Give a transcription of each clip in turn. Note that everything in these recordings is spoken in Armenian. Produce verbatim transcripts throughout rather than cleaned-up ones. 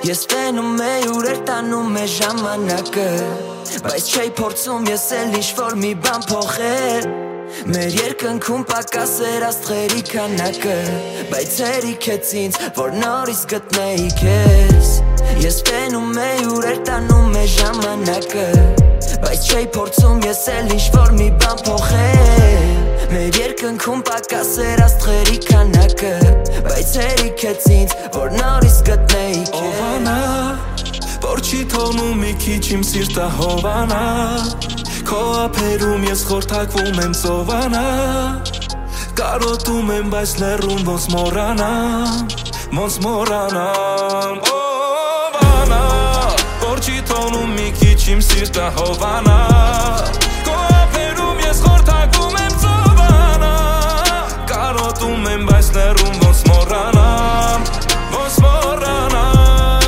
Ես տենում է ուրեր տանում է ժամանակը Բայց չէի փորձում ես էլ ինչ-որ մի բան փոխել Մեր երկնքում պակաս էր աստղերի քանակը Բայց հերիքեց ինձ, որ նորից գտնեի քեզ Ես տենում է ուրեր տանում է ժամանակը Բայց չէի փորձում ես էլ ինչ-որ մի բան փոխել Մեր երկնքում պակաս էր աստղերի քանակը Բայց հերիքեց ինձ, որ նորից գտնեի քեզ Ովանա, որ չի թողնում մի քիչ իմ սիրտը հովանա Քո ափերում ես խորթակվում եմ ծովանա Կարոտում եմ, բայց լեռում ոնց մոռանամ Ոնց մոռանամ Ովանա, որ չի թողնում մի քիչ իմ սիրտը հովանա Քո ափերում ես խորթակվում եմ ծովանա Կարոտում եմ, բայց լեռում ոնց մոռանամ Ոնց մոռանամ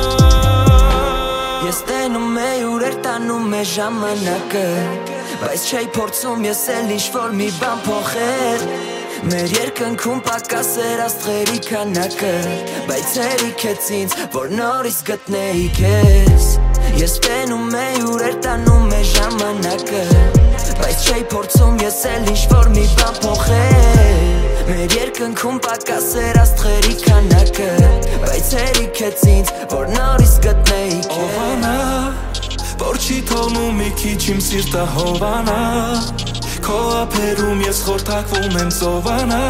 Ես տենում է ուրեր տանում է ժամանակը Բայց չէի փորձում ես էլ ինչ-որ մի բան փոխել Մեր երկնքում պակաս էր աստղերի քանակը Բայց հերիքեց ինձ, որ նորից գտնեի քեզ Ես տենում է ուրեր տանում է ժամանակը Բայց չէի փորձում ես էլ ինչ-որ մի բան փոխել Մեր երկնքում պակաս էր աստղերի քանակը Բայց հերիքեց ինձ, որ նորից գտնեի քեզ Ովանա, որ չի թողնում մի քիչ իմ սիրտը հովանա Քո ափերում ես խորթակվում եմ ծովանա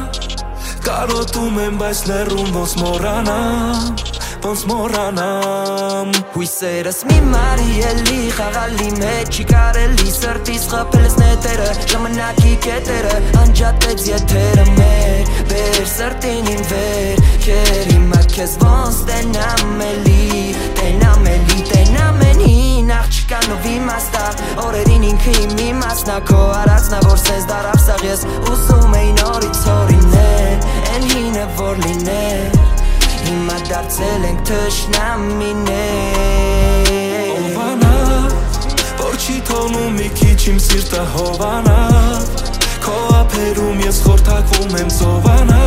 Կարոտում եմ, բայց լեռում ոնց մոռանամ Ոնց մոռանամ Հույսերս մի մարի էլի խաղալի մեջ Չի կարելի սրտիս խփել ես նետերը Ժամանակի կետերը անջատեց եթերը մեր Բեր սրտին իմ վեր Քեր հիմա քեզ ոնց տենամ էլի Տենամ էլի տենամ են հին Աղջկանով իմաստար Օրերին ինքը իմ իմաստնա Քո արածնա որ սենց դարավ սաղ Ես ուզում էի նորից հորինել Են հինը որ լինել Հիմա դարձել ենք թշնամիներ Ովանա, որ չի թողնում մի քիչ իմ սիրտը հովանա Քո ափերում ես խորթակվում եմ ծովանա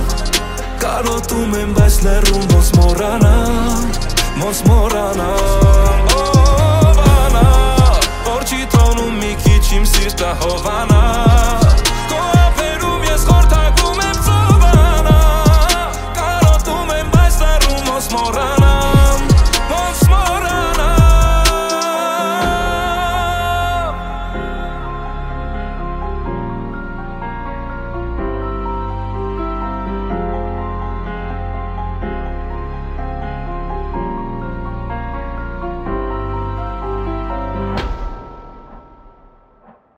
Կարոտում եմ, բայց լեռում ոնց մոռանամ Ոնց մոռանամ Ովանա, որ չի թողնում մի քիչ իմ սիրտը հովանա Քո ափերում ես խորթակվում